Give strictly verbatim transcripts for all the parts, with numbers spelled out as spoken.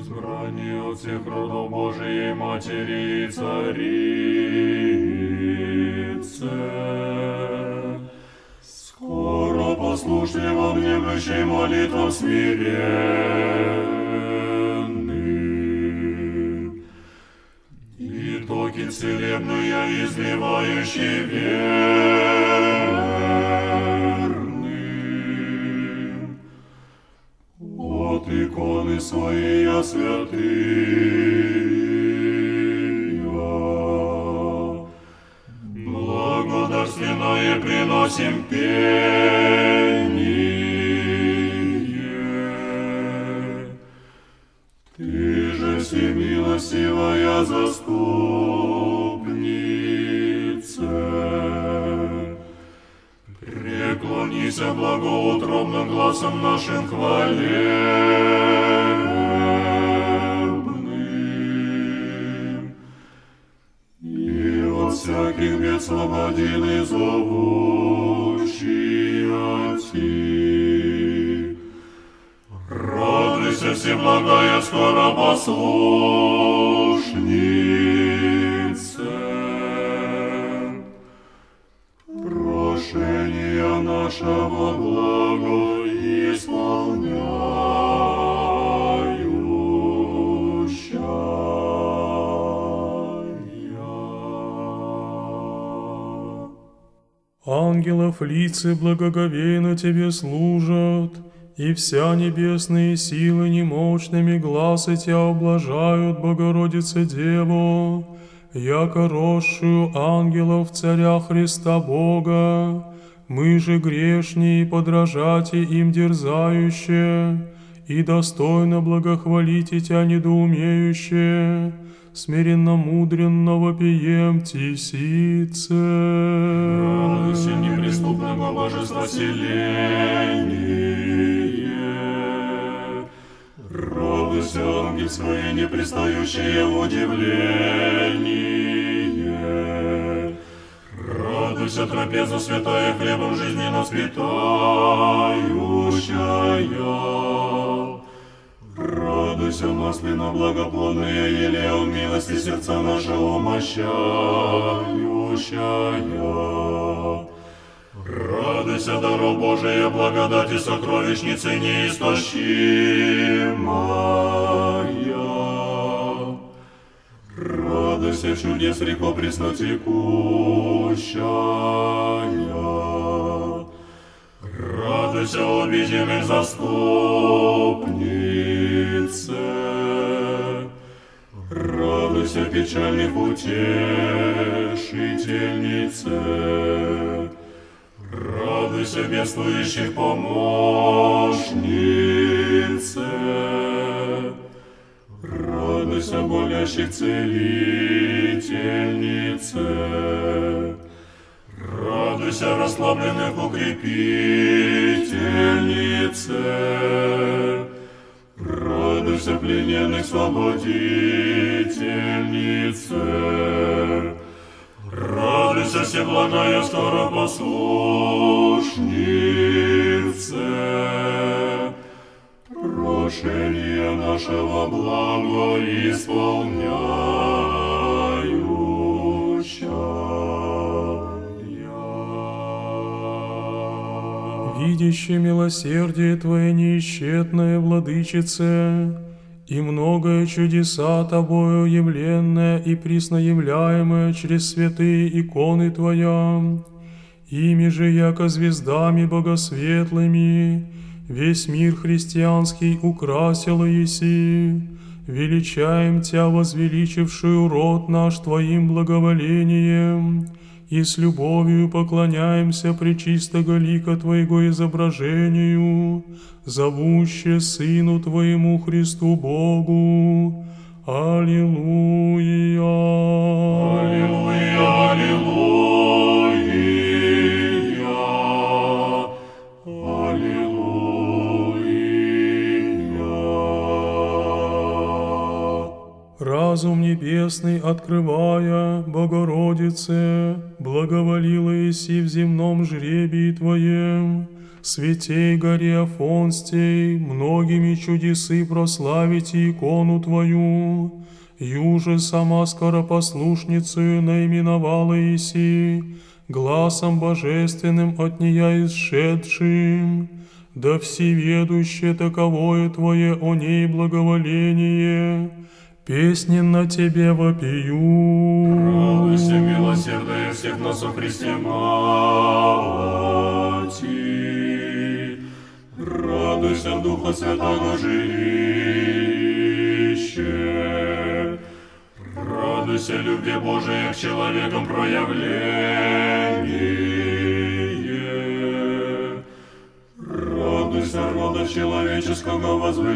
избрание от всех родов Божией Матери и Царице. Скоро послушливо внемлющей молитвам смиренным, итоги целебные изливающие верным, от иконы своей святые, благодарственное приносим пение. Ты же всемилостивая заступница, преклонись благоутробным гласом нашим хвалебным, и от всяких бед свободен и зовущий Ти. Радуйся, всеблагая скоропослушница, прошение нашего благо исполняющая. Ангелов лица благоговейно тебе служат, и вся небесные силы немощными глазы тебя облажают, Богородице Деву, яко росшую ангелов царя Христа Бога. Мы же грешние, подражати им дерзающие, и достойно благохвалите тебя недоумеющие, смиренно мудренно вопием тисице. Радуйся неприступного божества селение, радуйся ангельское непристающее удивление, радуйся трапезу святая хлебом жизни нас питающая. Радуйся, масляно благоплодные елео милости сердца нашего мощающая. Радуйся, даров Божия, благодати сокровищницы неистощимая. Радуйся, чудес реко преснотекущая. Радуйся, обиденных заступнице, радуйся, печальных утешительнице, радуйся, бедствующих помощнице, радуйся, болящих целительнице, радуйся, расслабленных укрепительнице, радуйся, плененных свободительнице, радуйся, всеблагая скоропослушнице, прошение нашего блага исполняющая. Видящий милосердие Твое неисчетное, Владычице, и многое чудеса Тобою явленное и присноявляемое через святые иконы Твоя, ими же, яко звездами богосветлыми, весь мир христианский украсила еси, величаем Тя, возвеличившую род наш Твоим благоволением, и с любовью поклоняемся пречистого лика Твоего изображению, зовуще Сыну Твоему Христу Богу. Аллилуйя! Аллилуйя! Аллилуйя! Аллилуйя! Разум небесный открывая, Богородице, благоволила еси в земном жребии Твоем, святей горе Афонстей, многими чудесы прославите икону Твою, юже сама скоропослушницею наименовала Иси, гласом божественным от нея исшедшим, да всеведуще таковое Твое о ней благоволение, песни на Тебе вопию. Радуйся, милосердная всех нас о Христе Мати, радуйся, Духа Святого жилище, радуйся, любви Божией к человекам проявление, радуйся, рода человеческого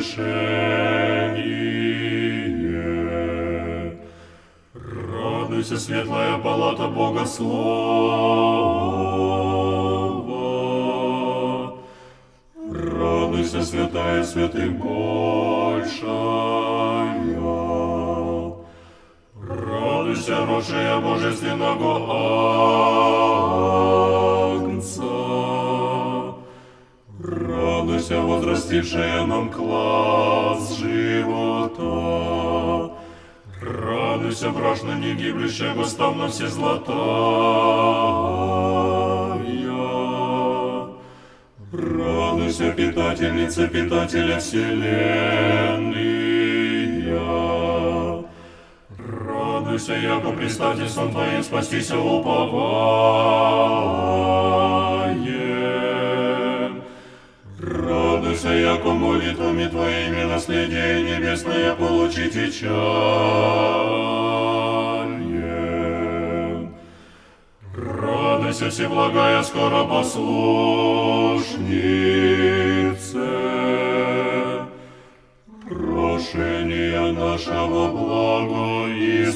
возвышение, радуйся, светлая палата Бога Слова, радуйся, святая святых большая, радуйся, росшая божественного Агнца, радуйся, возрастившая нам класс живота, радуйся, брашно не гибнущая, гостав на все златая, радуйся, питательница питателя вселенной, радуйся, яко предстательством Твоим спастися уповаем, радуйся, яко молитвами Твоими наследие небесное получить вечернее. Радуйся, всеблагая скоропослушнице, прошение нашего блага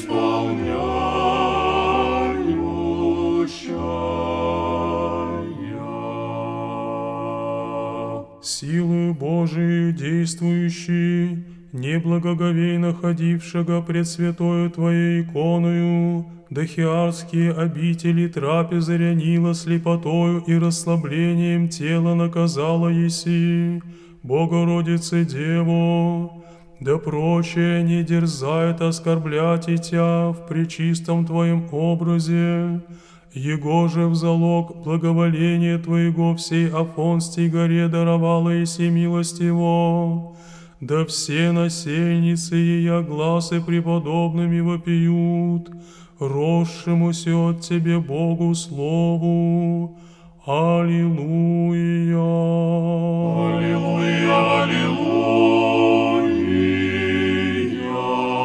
исполняющая. Силою Божией действующий, неблагоговейно ходившего пред святою Твоей иконою, дахиарские обители трапезы рянила слепотою и расслаблением тела наказала еси, Богородице Дево, да прочее не дерзает оскорблять и Тя в пречистом Твоем образе, его же в залог благоволения Твоего всей Афонстей горе даровала еси милостиво, да все насельницы ее гласы преподобными вопиют, росшемуся от Тебе Богу Слову. Аллилуйя! Аллилуйя, аллилуйя,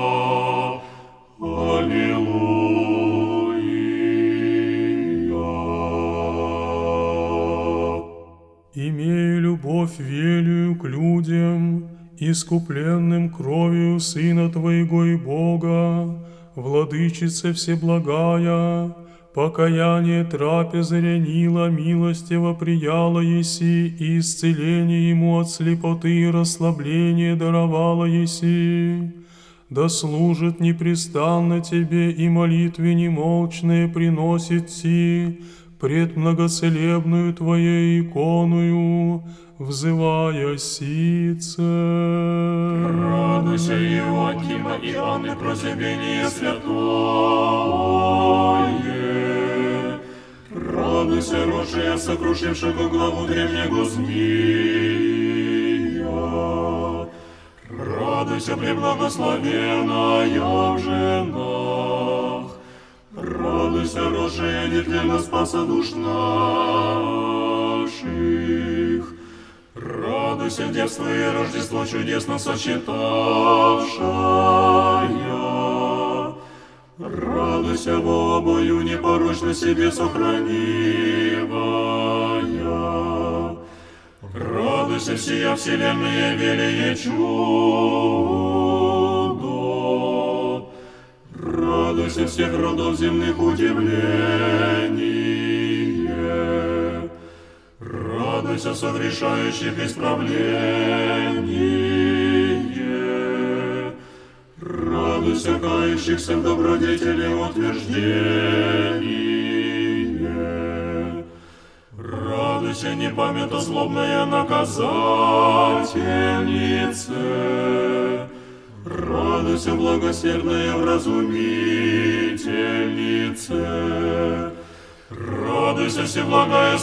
аллилуйя. Имея любовь велию к людям, искупленным кровью Сына Твоего и Бога, Владычица Всеблагая, покаяние трапезы рянила милостиво прияла еси, и исцеление ему от слепоты и расслабление даровала еси. Да служит непрестанно Тебе и молитвы немолчные приносит Ти пред многоцелебную Твоей иконою, взывая сице. Радуйся, Иоакима и Анны, прозябение святое. Радуйся, росшая, сокрушившего главу древнего змея. Радуйся, преблагословенная в женах. Радуйся, росшая, нетленно спаса душ наших. Радуйся, девство и Рождество чудесно сочетавшая. Радуйся, во обою непорочно себе сохранивая. Радуйся, всея вселенная велие чудо. Радуйся, всех родов земных удивление. Радуйся, согрешающих исправление. Радуйся, кающихся в добродетели утверждение. Радуйся, радуйся, не памята злобная наказательнице. Радуйся, благосердная вразумительнице. Радуйся, всеблагая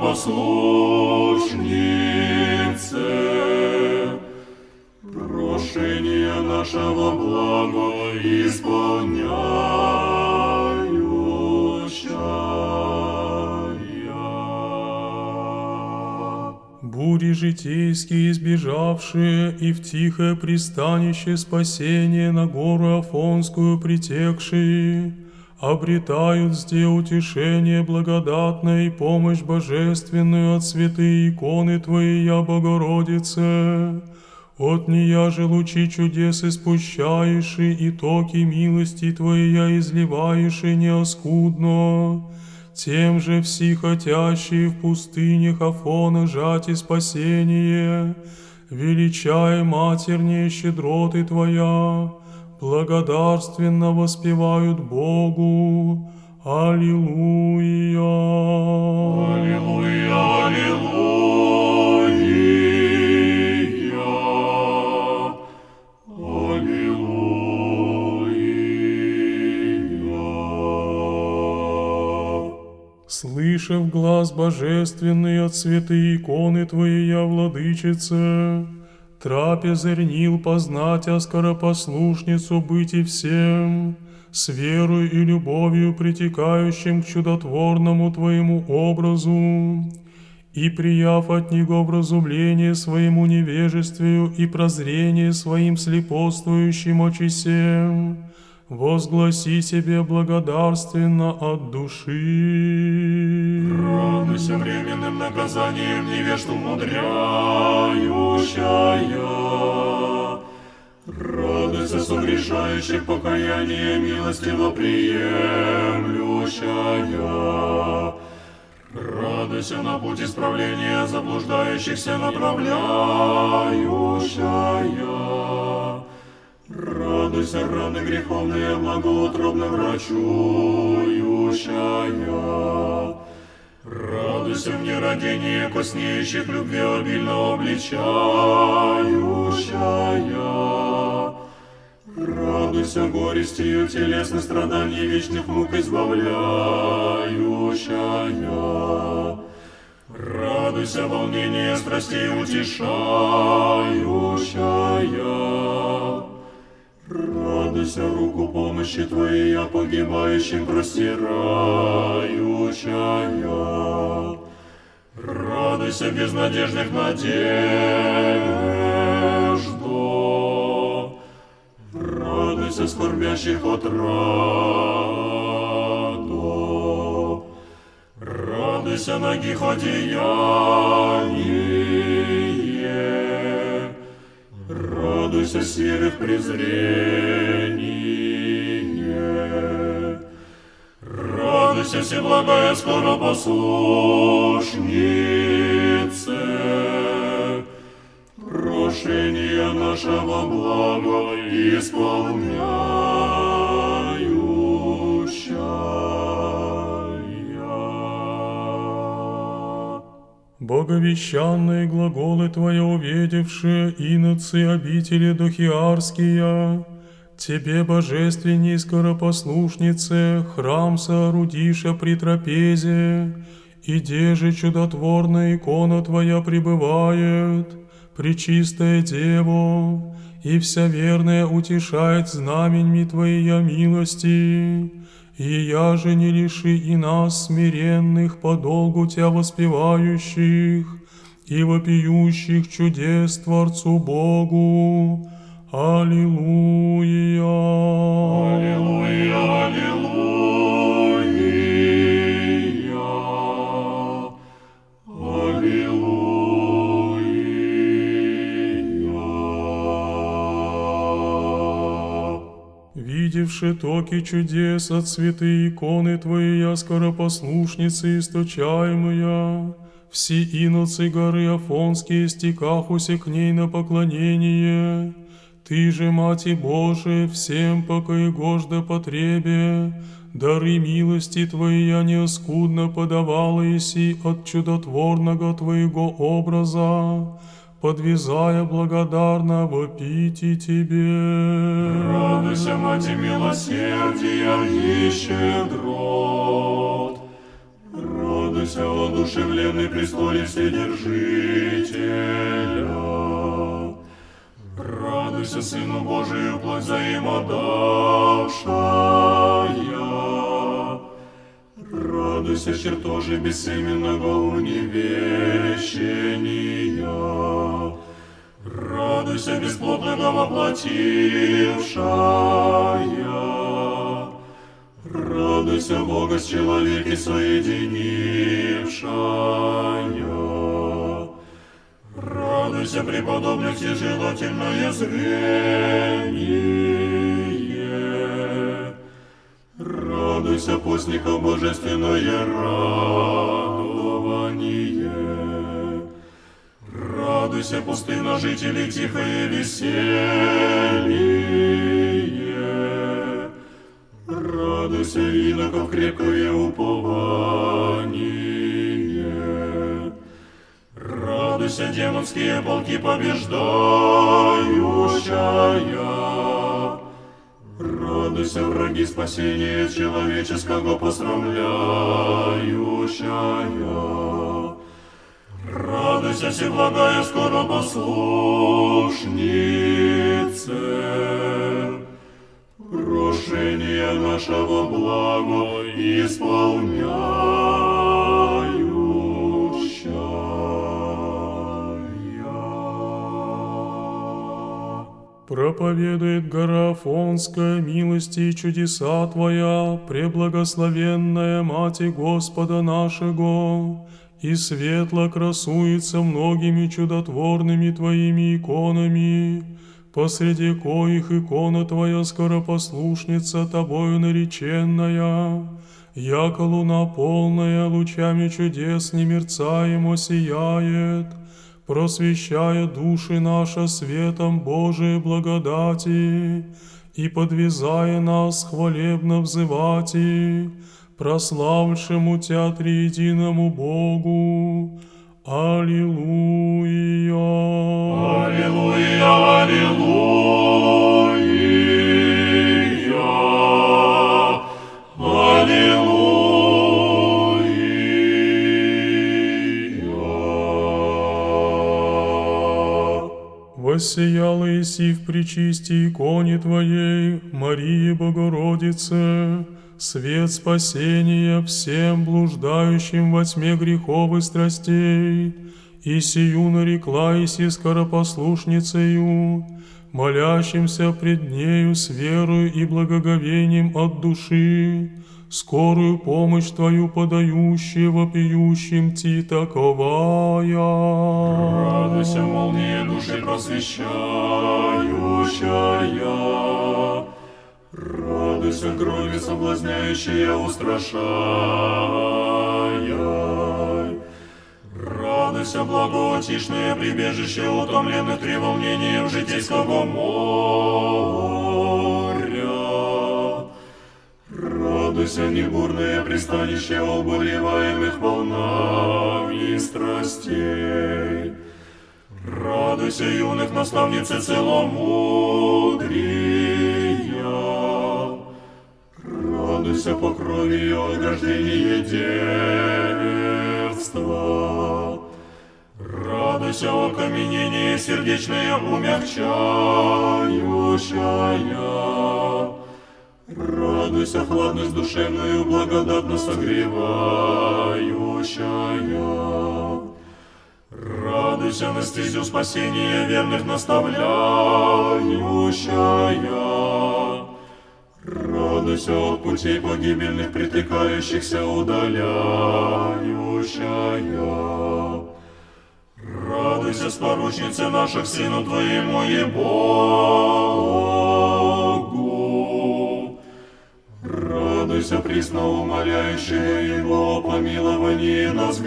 скоропослушнице. Прошение нашего блага исполняющая. Бури житейские избежавшие и в тихое пристанище спасения на гору Афонскую притекшие, обретают зде утешение благодатное и помощь божественную от святые иконы Твоей, Богородице. От нея же лучи чудес испущаешь, и токи милости Твоя изливаешь неоскудно. Тем же все хотящие в пустынях Афона жать и спасение, величай матернее щедроты Твоя, благодарственно воспевают Богу. Аллилуйя! Аллилуйя! Аллилуйя! Слышав глаз божественный от святой иконы Твоей, Владычице, трапезернил познать о скоропослушницу быть и всем, с верою и любовью притекающим к чудотворному Твоему образу, и прияв от Него вразумление своему невежествию и прозрение своим слепоствующим очисем, возгласи себе благодарственно от души. Радуйся временным наказанием невежд умудряющая. Радуйся согрешающих покаяние милостиво приемлющая. Радуйся на путь исправления заблуждающихся направляющая. Радуйся, раны греховные, благоутробно врачующая. Радуйся в нерадении коснеющих любви обильно обличающая. Радуйся горестью телесных страданий вечных мук избавляющая. Радуйся волнение страстей утешающая. Радуйся руку помощи Твоей, я погибающим простирающая. Радуйся безнадежных надежду. Радуйся скорбящих отраду. Радуйся нагих одеяние. Радуйся серых презрение. Радуйся, всеблагая скоропослушнице. Прошение нашего блага исполняющая. Боговещанные глаголы Твоя увидевшие, иноцы обители дохиарские, Тебе, божественней скоропослушнице, храм соорудиша при трапезе, и де же чудотворная икона Твоя пребывает, Пречистая Дево, и вся верная утешает знаменьми Твоя милости, и я же не лиши и нас, смиренных, подолгу Тя воспевающих и вопиющих чудес Творцу Богу. Аллилуйя! Аллилуйя! Аллилуйя! Аллилуйя! Видевши токи чудес от святые иконы Твоей, скоропослушницы источаемая, все иноцы горы Афонские стекахуся к ней на поклонение, Ты же, Мати Божия, всем пока и гожда потребе, дары милости Твоя неоскудно подавала еси от чудотворного Твоего образа, подвязая благодарно вопити Тебе. Радуйся, Мати милосердия и щедрот. Радуйся, одушевленный престоле Вседержителя. Радуйся, Сыну Божию, плоть взаимодавшая. Радуйся, чертожи бессеменного уневещения. Радуйся, бесплотного воплотившая. Радуйся, Бога с человеки соединившая. Радуйся, преподобных тяжелотельное зрение. Радуйся, постников божественное радование. Радуйся, пустынножителей тихое веселье. Радуйся, иноков крепкое упование. Радуйся, демонские полки побеждающая. Радуйся, враги спасения человеческого посрамляющая. Радуйся, всеблагая скоропослушнице. Прошение нашего благо исполняющая. Проповедует гора Афонская милости и чудеса Твоя, преблагословенная Мати Господа нашего, и светло красуется многими чудотворными Твоими иконами, посреди коих икона Твоя скоропослушница Тобою нареченная, яко луна полная лучами чудес немерцаемо сияет, просвещая души наши светом Божией благодати и подвязая нас хвалебно взывати, прославившему Тя триединому Богу. Аллилуйя! Аллилуйя! Аллилуйя! Аллилуйя! Воссияла еси в пречисти иконе Твоей, Марии Богородице, свет спасения всем блуждающим во тьме грехов и страстей, и сию нарекла еси скоропослушницею, молящимся пред нею с верою и благоговением от души, скорую помощь Твою подающие вопиющим Ти таковая. Радуйся, молния души просвещающая. Радуйся, крови соблазняющая, устрашая. Радуйся, благоутишное прибежище утомленных треволнением житейского моря. Радуйся, небурное пристанище обуреваемых волнами страстей. Радуйся, юных наставницы целомудрия. Радуйся, по крови и ограждении девства. Радуйся, окаменение сердечное умягчающая. Радуйся, хладность душевную благодатно согревающая. Радуйся, на стезю спасения верных наставляющая. Радуйся, от путей погибельных притыкающихся удаляющая. Радуйся, споручница наших Сыну Твоему и Богу. Радуйся, присно умоляющая Его о помиловании нас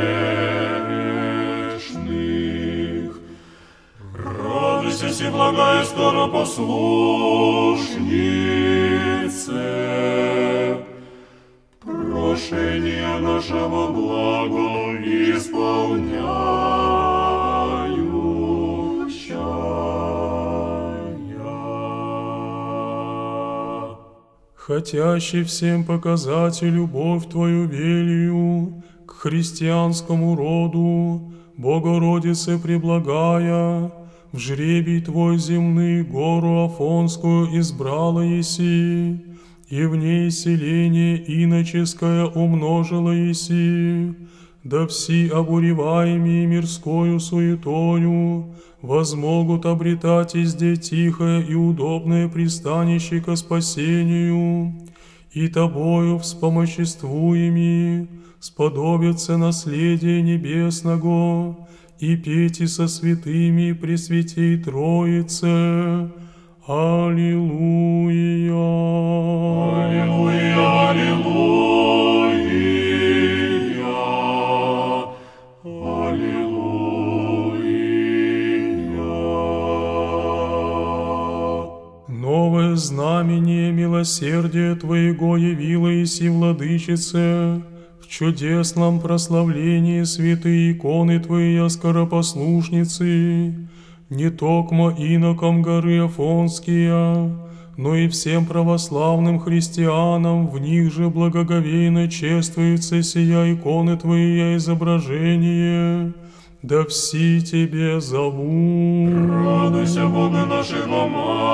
грешных. Радуйся, всеблагая скоропослушнице. прошения нашего блага исполняющая. Хотящий всем показать и любовь Твою велию к христианскому роду, Богородице преблагая, в жребий Твой земный гору Афонскую избрала еси, и в ней селение иноческое умножила еси, да все обуреваемые мирскою суетою возмогут обретать везде тихое и удобное пристанище ко спасению, и Тобою вспомоществуеми сподобятся наследие небесного, и пейте со святыми Пресвятей Троице. Аллилуйя! Аллилуйя, аллилуйя, аллилуйя. Новое знамение милосердия Твоего явило еси, Владычице, в чудесном прославлении святые иконы Твоей скоропослушницы, не токмо инокам горы Афонские, но и всем православным христианам в них же благоговейно чествуется сия иконы Твои изображение, да все Тебе зовут. Радуйся, Бога нашего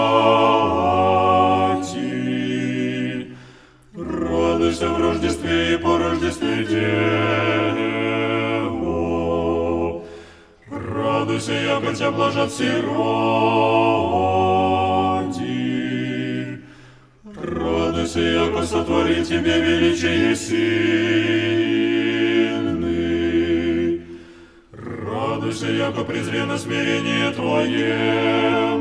Мати, радуйся в Рождестве и по Рождестве Деву, радуйся, яко Тя блажат все роди, радуйся, яко сотвори Тебе величие сильный, радуйся, яко презре на смирение Твое,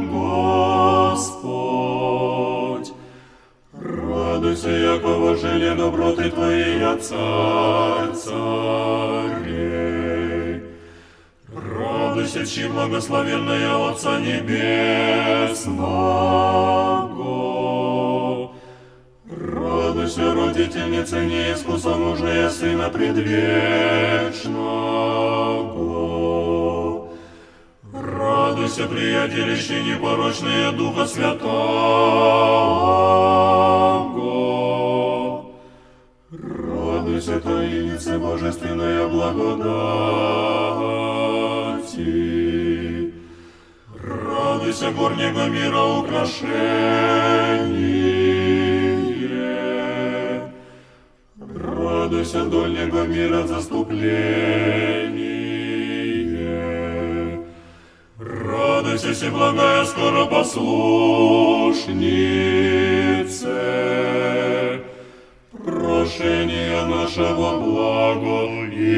Господь. Радуйся, яко вожделе доброты Твоей, я Царь царей. Радуйся, чьи благословенная Отца Небесного. Радуйся, родительница неискуса мужа Сына Предвечного. Радуйся, приятелище непорочные Духа Святого. Радуйся, таиннице божественная благодати. Радуйся, горнего мира украшение. Радуйся, дольнего мира заступление. Радуйся, всеблагая скоропослушнице, прошение нашего блага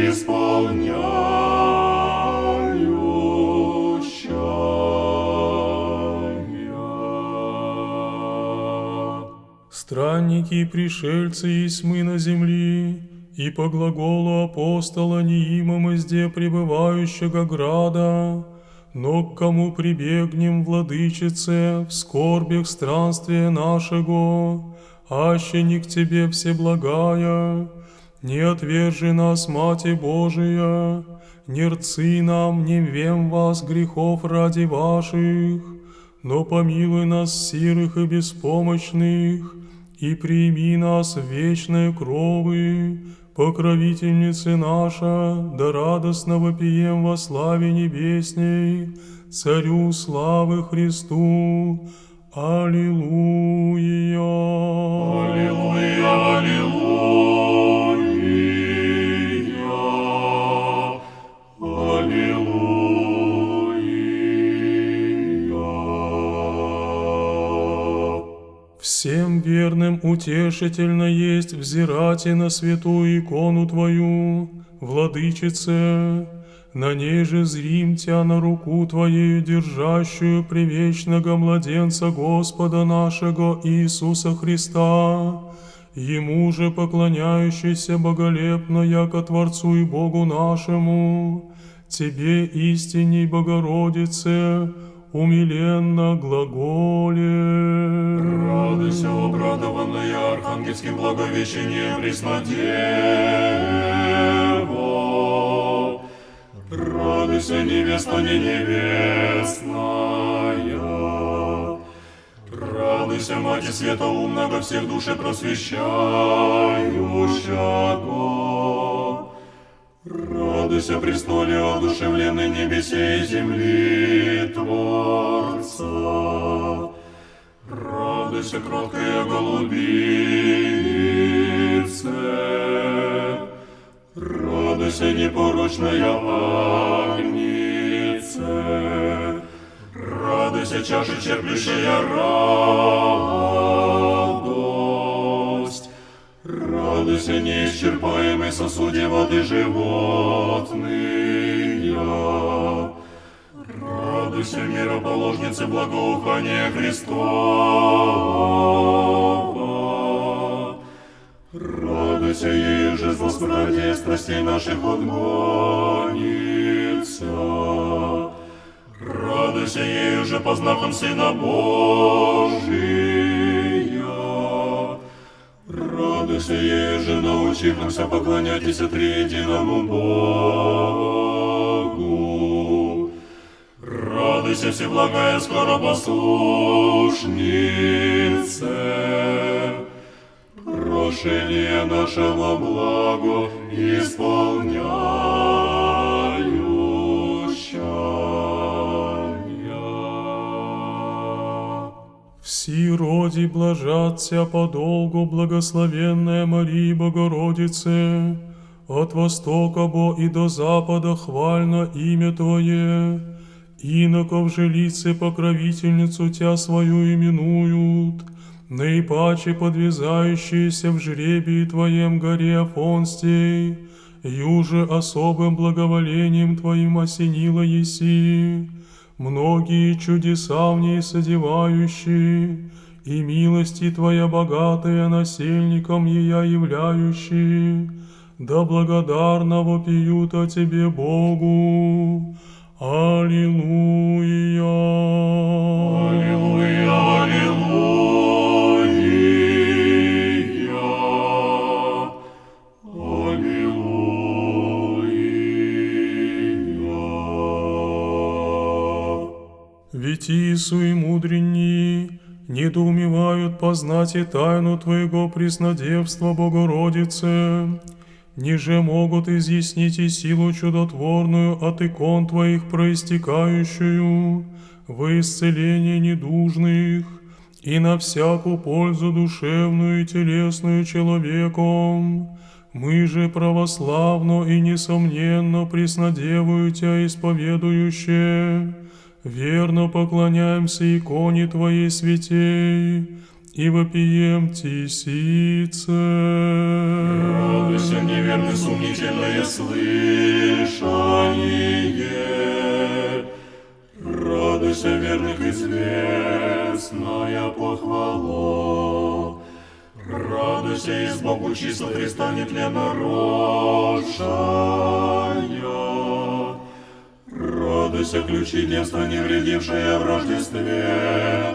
исполняющая. Странники и пришельцы есть мы на земли, и по глаголу апостола неимом изде пребывающего града, но к кому прибегнем, Владычице, в скорбях странствия нашего, аще не к Тебе всеблагая, не отвержи нас, Мати Божия, не рцы нам, не вем вас грехов ради ваших, но помилуй нас сирых и беспомощных, и прими нас в вечные кровы, покровительницы наша, да радостно вопием во славе небесней, Царю славы Христу. Аллилуйя! Аллилуйя, аллилуйя, аллилуйя. Всем верным утешительно есть взирать и на святую икону Твою, Владычице, на ней же зрим Тя на руку Твоею держащую привечного младенца Господа нашего Иисуса Христа, Ему же поклоняющийся боголепно, яко Творцу и Богу нашему, Тебе, истинней Богородице, умиленно глаголе. Радуйся, обрадованная архангельским благовещением Преснодева. Радуйся, невеста не невестная. Радуйся, Мати Света умного, всех души просвещающего. Радуйся, престоле одушевленной небесе и земли Творца. Радуйся, кроткая голубице. Радуйся, непорочная Агнице. Радуйся, чаша черпящая радость. Радуйся, неисчерпаемый сосуде воды животные. Радуйся, мироположнице благоухания Христова. Радуйся, ей же с возбратия страстей наших отгонится. Радуйся, ею же по знакам Сына Божия. Радуйся, ею же научившимся поклоняйтесь триединому Богу. Радуйся, всеблагая скоропослушнице. Прошение нашего благо исполняющая. Все роди блажатся подолгу благословенная Мария Богородице, от востока бо и до запада хвально имя Твое, иноков же лице покровительницу Тя свою именуют, наипаче подвязающиеся в жребии Твоем горе Афонстей, юже особым благоволением Твоим осенила еси, многие чудеса в ней содевающие, и милости Твоя богатая насельникам ея являющие, да благодарно вопиют о Тебе Богу. Аллилуйя! Аллилуйя! Аллилуйя! Аллилуйя! Ведь Иису и мудренни недоумевают познать и тайну Твоего преснодевства, Богородице, ниже могут изъяснить и силу чудотворную от икон Твоих проистекающую во исцеление недужных и на всякую пользу душевную и телесную человеком. Мы же православно и несомненно преснодевую Тя исповедующие, верно поклоняемся иконе Твоей святей и вопием Тисице. Радуйся, неверный, сумнительное слышание. Радуйся, верных, известная похвала. Радуйся, из Богу чисто Христа нетленно рожшая. Радуйся, ключи детства, не вредившая в Рождестве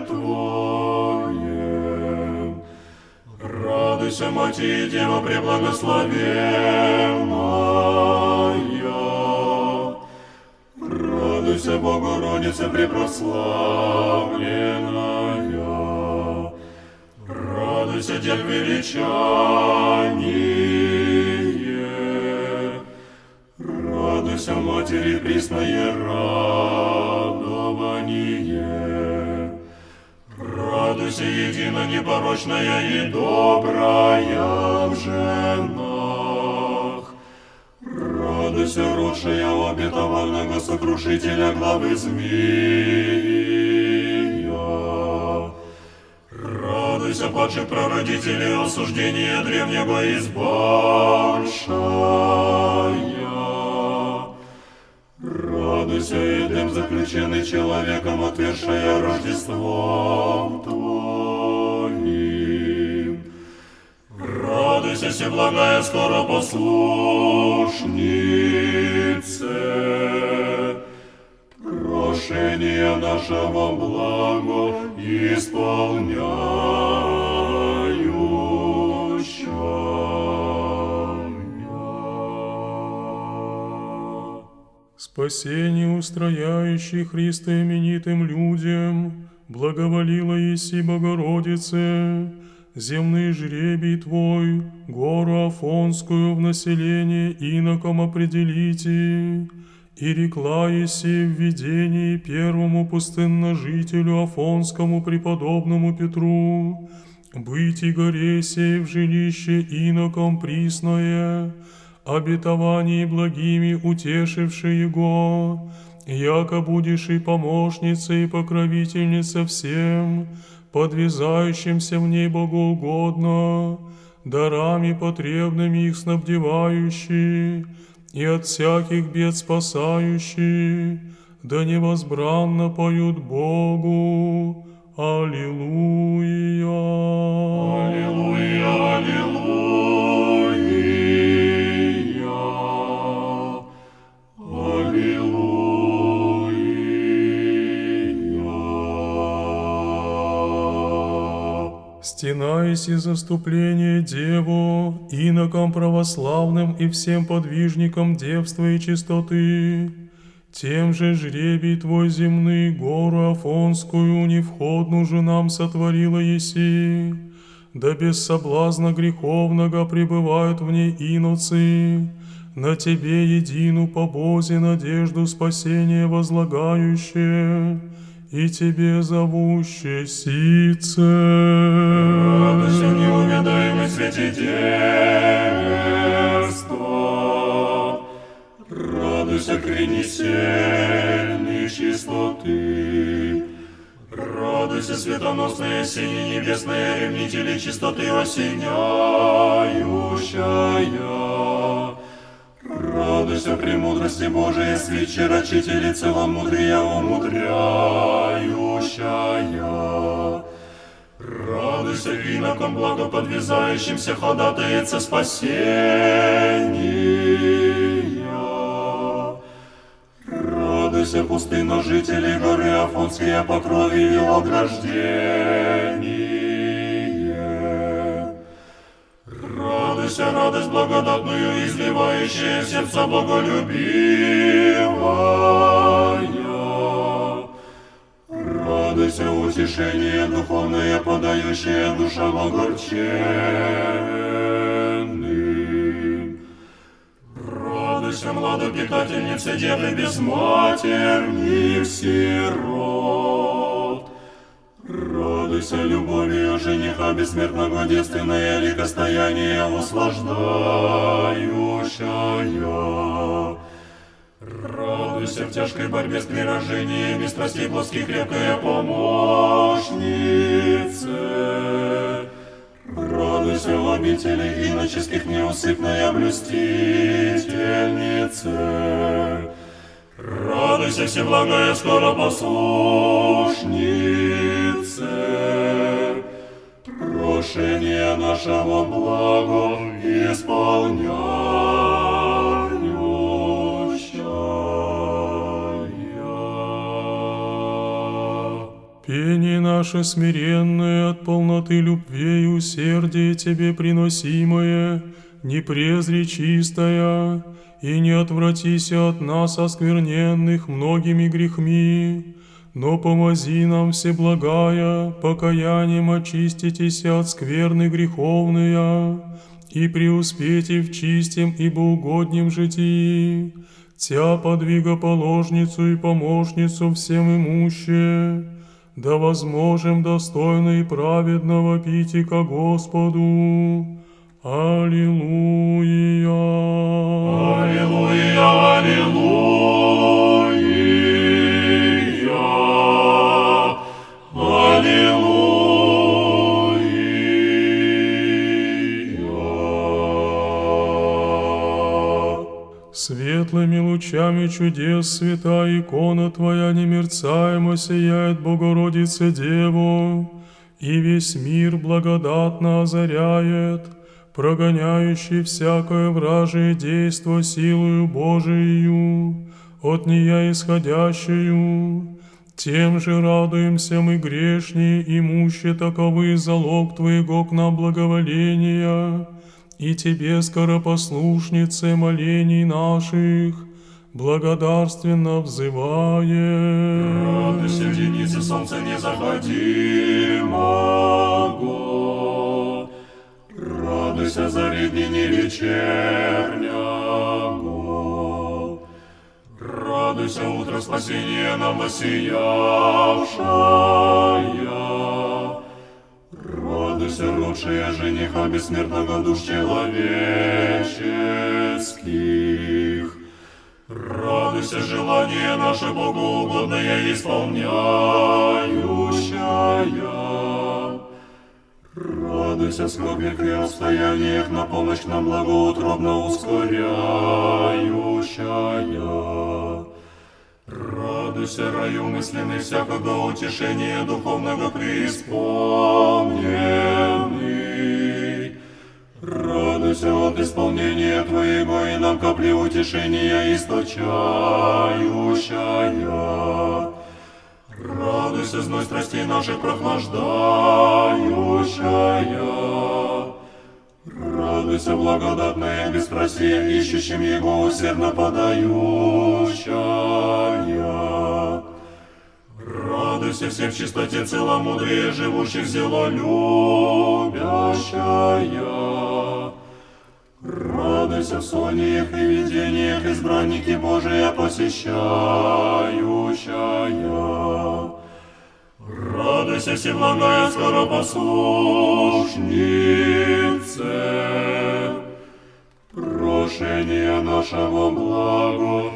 Твоем. Радуйся, Мать и Дева преблагословенная. Радуйся, Богородица препрославленная. Радуйся, Дев величание. Радуйся, Матери пресное радование. Радуйся, едино непорочная и добрая в женах. Радуйся, родшая обетованного сокрушителя главы змея. Радуйся, падших прародителей осуждения древнего избавшая. Радуйся, Эдем, заключенный человеком, отвершая Рождеством Твоим. Радуйся, всеблагая скоропослушнице, прошение решения нашего блага исполняющая. Спасение устрояющий Христа именитым людям, благоволила Еси Богородице, земный жребий Твой, гору Афонскую в население иноком определите, и рекла Еси в видении первому пустынножителю Афонскому преподобному Петру, быть и горе сей в жилище иноком присное, обетований благими утешивши его, яко будешь и помощница, и покровительница всем, подвязающимся в ней богоугодно, дарами потребными их снабдевающий, и от всяких бед спасающий, да невозбранно поют Богу. Аллилуйя! Аллилуйя, аллилуйя, аллилуйя. Стенаясь из заступления Деву, инокам православным и всем подвижникам девства и чистоты, тем же жребий Твой земный гору Афонскую невходну же нам сотворила еси, да без соблазна греховного пребывают в ней иноцы, на Тебе едину по Бозе надежду спасения возлагающие, и Тебе зовуще сице. Радуйся, неувядаемый свете девства, радуйся, кренесельной чистоты, радуйся, светоносная сине небесная, ревнители чистоты осеняющая. Радуйся, премудрости Божией, свечи рачители целомудрия умудряющая. Радуйся, инокам благоподвязающимся, ходатайце спасения. Радуйся, пустынножители горы Афонские, по крови и ограждении. Радуйся, радость благодатную, изливающая в сердца боголюбивая. Радуйся, утешение духовное, подающее душам огорченным. Радуйся, младопитательница девы без матерних сирот. Радуйся, любовью жениха бессмертного, девственное ликостояние услаждающая. Радуйся в тяжкой борьбе с прирожениями страстей плоских, крепкая помощница. Радуйся в обители иноческих, неусыпная блюстительница. Радуйся, всеблагая скоропослушница. Прошение нашего блага исполняющая. Пение наше смиренное от полноты любви и усердия Тебе приносимое, не презри чистая, и не отвратися от нас оскверненных многими грехми, но помози нам, всеблагая, покаянием очиститеся от скверны греховные, и преуспейте в чистем и богоугоднем житии, Тя подвигоположницу и помощницу всем имуще, да возможем достойно и праведно пить ко Господу. Аллилуйя! Аллилуйя, аллилуйя, аллилуйя. Светлыми лучами чудес святая икона Твоя немерцаемо сияет, Богородице Деву, и весь мир благодатно озаряет, прогоняющий всякое вражие действо силою Божией, от нея исходящую, Тем же радуемся мы грешние, имущие таковы залог Твоего к нам благоволения, и Тебе, скоропослушнице молений наших, благодарственно взываем. Радуйся, денице солнца незаходимого, радуйся, зари дни вечерняго. Радуйся, утро спасения нам воссиявшая. Радуйся, родшая жениха бессмертного душ человеческих. Радуйся, желание наше богоугодное исполняющая. Радуйся, в скорбях и отстояниях на помощь к нам благоутробно ускоряющая. Радуйся, раю мысленный всякого утешения духовного преисполненный. Радуйся от исполнения Твоего и нам капли утешения источающая. Радуйся, зной страстей наших прохлаждающая. Радуйся, благодатная беспросие, ищущим Его усердно подающая. Радуйся, все в чистоте целомудрие живущих зело любящая. Радуйся в сонниях и видениях избранники Божия посещающая. Радуйся, всеблагая скоропослушнице, прошение нашего благо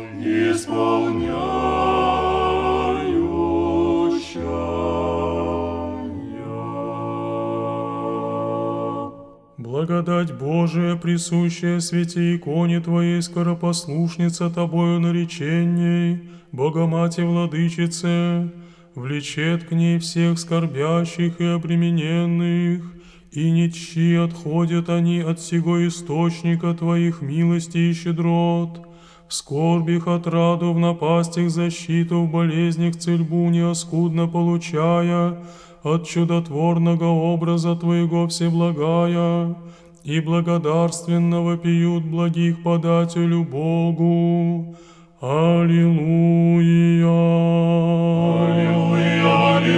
исполняющая. Благодать Божия, присущая святе иконе Твоей, скоропослушница Тобою нареченней, Богомати Владычице, влечет к ней всех скорбящих и обремененных, и ничьи отходят они от сего источника Твоих милости и щедрот, в скорбях отраду, в напастях защиту, в болезнях цельбу неоскудно получая, от чудотворного образа Твоего всеблагая, и благодарственно вопиют благих подателю Богу. Аллилуйя! Аллилуйя!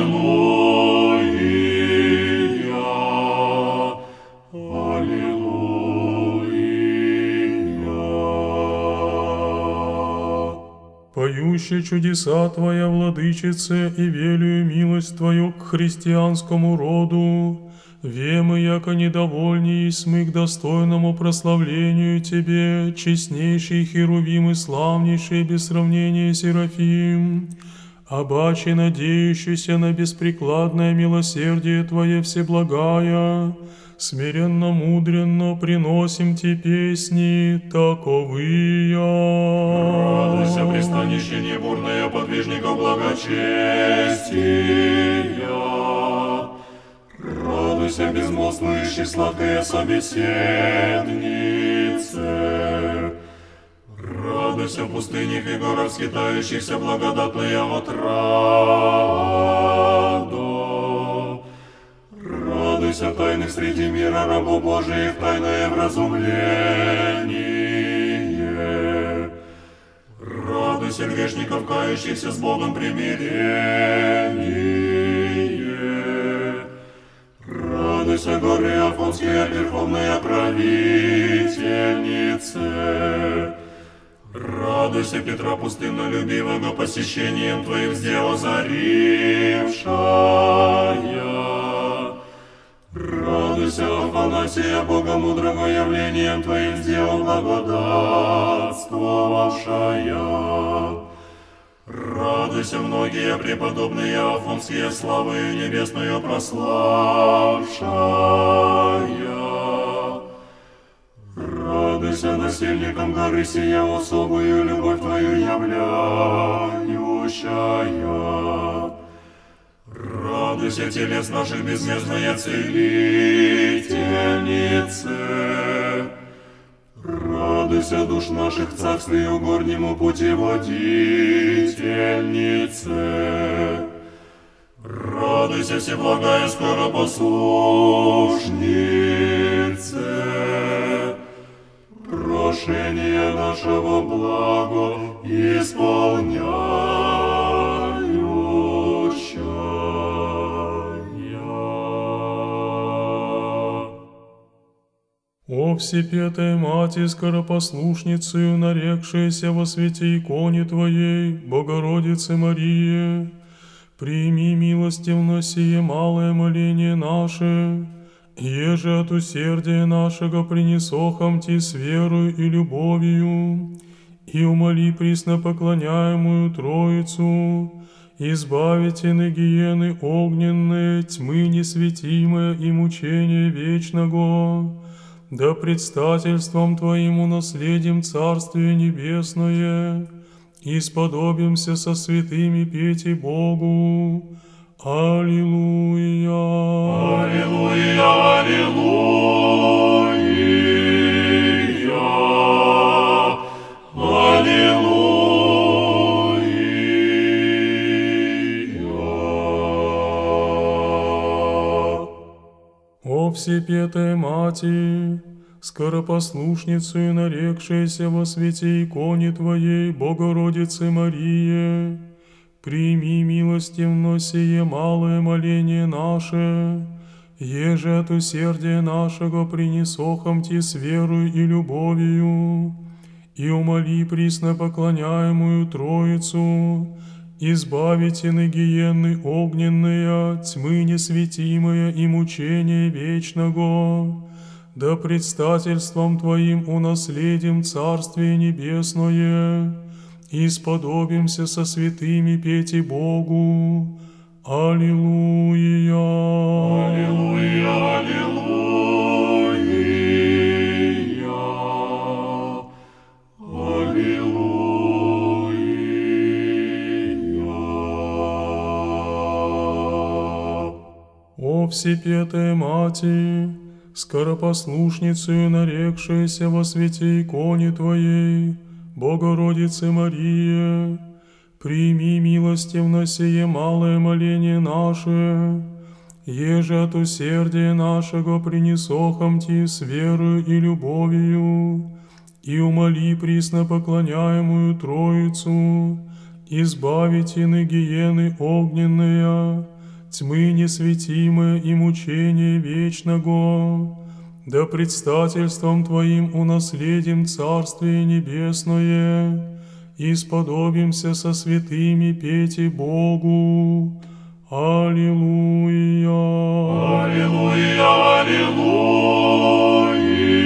Аллилуйя! Аллилуйя! Поющие чудеса Твоя, Владычице, и велию милость Твою к христианскому роду, вемы, яко недовольнее и смы к достойному прославлению Тебе, честнейший Херувим и славнейший без сравнения Серафим, обаче надеющийся на беспрекладное милосердие Твое всеблагая, смиренно-мудренно приносим Тебе песни таковые. Радуйся, пристанище небурное подвижников благочестия. Радуйся, безмолвствующий сладкая собеседнице. Радуйся, в пустынях и горах скитающихся благодатная отрада. Радуйся, тайных среди мира рабов Божиих, тайное вразумление. Радуйся, грешников, кающихся с Богом примирение. Радуйся, горы Афонские, верховная правительнице. Радуйся, Петра пустыннолюбивого, посещением Твоим сделал озарившая. Радуйся, Афанасия, Бога мудрого, явлением Твоим сделал благодатствовавшая. Радуйся, многие преподобные афонские, славою небесную прославшая. Радуйся, насельникам горы сия, особую любовь Твою являющая. Радуйся, телес наших безмездная целительнице. Радуйся, душ наших царствию горнему путеводительнице. Радуйся, всеблагая скоропослушнице. Прошение нашего благо исполняющая. О Всепетой Мати, скоропослушницею, нарекшейся во свете иконе Твоей, Богородице Марии, прими милостивно сие малое моление наше, еже от усердия нашего принесохом Ти с верою и любовью, и умоли преснопоклоняемую Троицу, избавить ины гиены огненные, тьмы несветимые и мучения вечного, да предстательством Твоим унаследим Царствие Небесное, и сподобимся со святыми петь и Богу. Аллилуйя! Аллилуйя! Аллилуйя! Аллилуйя! О Всепетая Мати, скоропослушницею, нарекшейся во свете иконе Твоей, Богородице Марии, прими милостивно сие малое моление наше, еже от усердия нашего принесохом Ти с верою и любовью, и умоли преснопоклоняемую Троицу, избавить ины гиены огненные, тьмы несветимые и мучения вечного, да предстательством Твоим унаследим Царствие Небесное, и сподобимся со святыми петь и Богу. Аллилуйя! Аллилуйя! Аллилуйя! Аллилуйя! О Всепетая Мати, скоропослушницею, нарекшейся во свете иконе Твоей, Богородице Мария, прими милостивно сие малое моление наше, еже от усердия нашего принесохом Ти с верою и любовью, и умоли преснопоклоняемую Троицу, избавить ины гиены огненные, тьмы несветимые и мучения вечного, да предстательством Твоим унаследим Царствие Небесное, и сподобимся со святыми петь и Богу. Аллилуйя! Аллилуйя! Аллилуйя!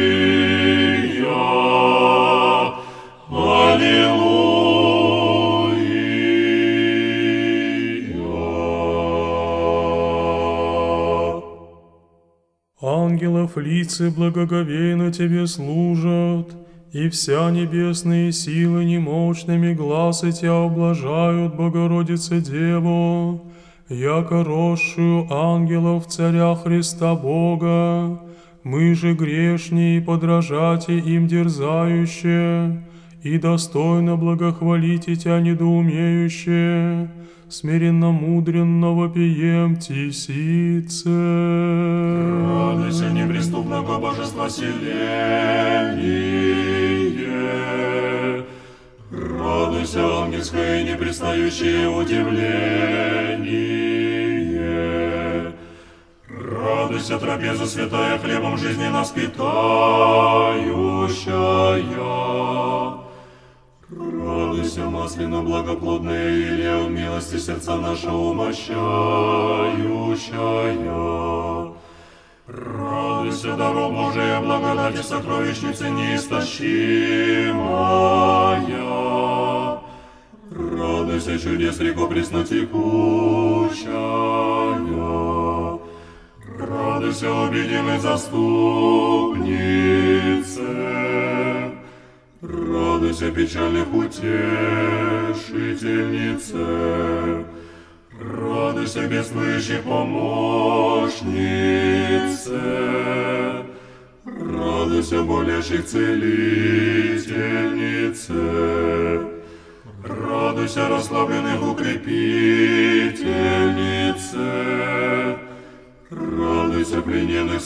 Аллилуйя! Ангелов лица благоговейно Тебе служат, и вся небесные силы немощными глазы Тебя облажают, Богородице Дево, яко росшую ангелов Царя Христа Бога, мы же грешние, подражати им дерзающие, и достойно благохвалите Тебя недоумеющие, смиренно мудренного вопием Тисице. Радуйся неприступного божества селение, радуйся ангельское и непредстающее удивление, радуйся трапеза святая, хлебом жизни нас питающая. Радуйся, маслина благоплодная Илия, в милости сердца нашего умощающая. Радуйся, даров Божия, благодати сокровищницы неистощимая. Радуйся, чудес реко преснотекущая. Радуйся, обидимой заступнице. Радуйся, печальных утешительнице, радуйся, бедствующей помощнице, радуйся, Радуйся, болящих целительнице. Радуйся, расслабленных укрепительнице. Радуйся, плененных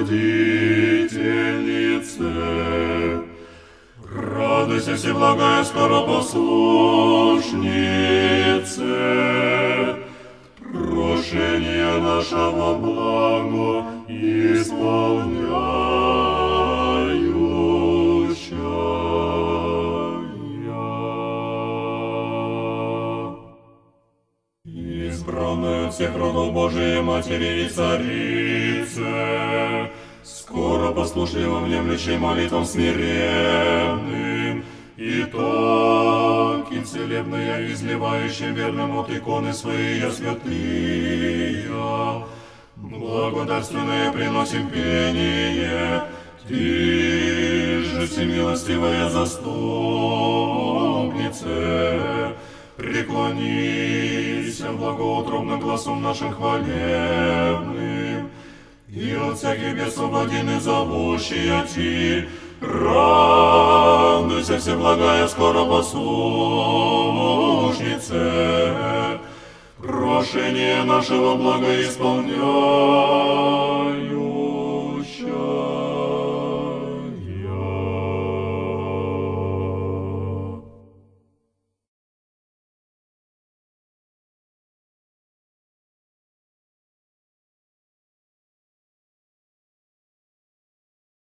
свободительнице. Радуйся, всеблагая скоропослушнице. Прошение нашего благо исполняющая. Избранная от всех родов Божией Матери и Царице, скоро послушливо внемлющей молитвам смиренным, и тонким целебные, изливающим верным от иконы свои святые, благодарственное приносим пение. Ты же, всемилостивая заступнице, преклонись благоутробным гласом нашим хвалебным, и от всяких бесов один зовущий Ти. Радуйся, всеблагая скоропослушнице, прошение нашего блага исполняй.